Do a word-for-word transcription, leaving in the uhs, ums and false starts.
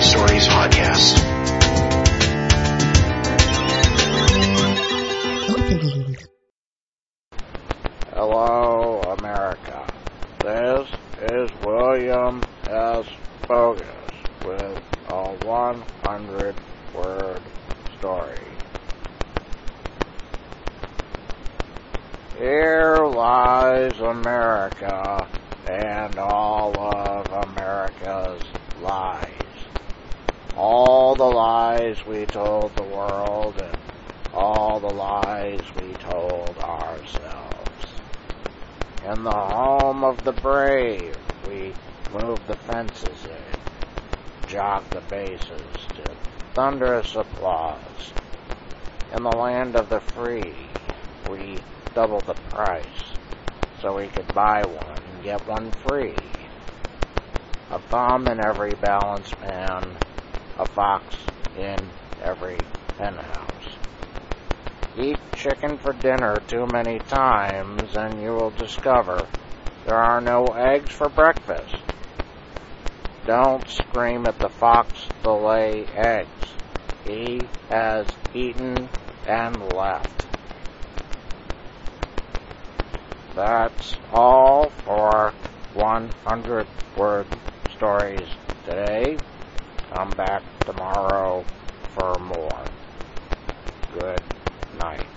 Stories podcast. Hello, America. This is William S. Bogus with a one hundred word story. Here lies America and all of America's lies. All the lies we told the world and all the lies we told ourselves. In the home of the brave, we move the fences in, jog the bases to thunderous applause. In the land of the free, we double the price so we could buy one and get one free. A thumb in every balance pan, a fox in every henhouse. Eat chicken for dinner too many times and you will discover there are no eggs for breakfast. Don't scream at the fox to lay eggs. He has eaten and left. That's all for one hundred word stories today. Come back tomorrow for more. Good night.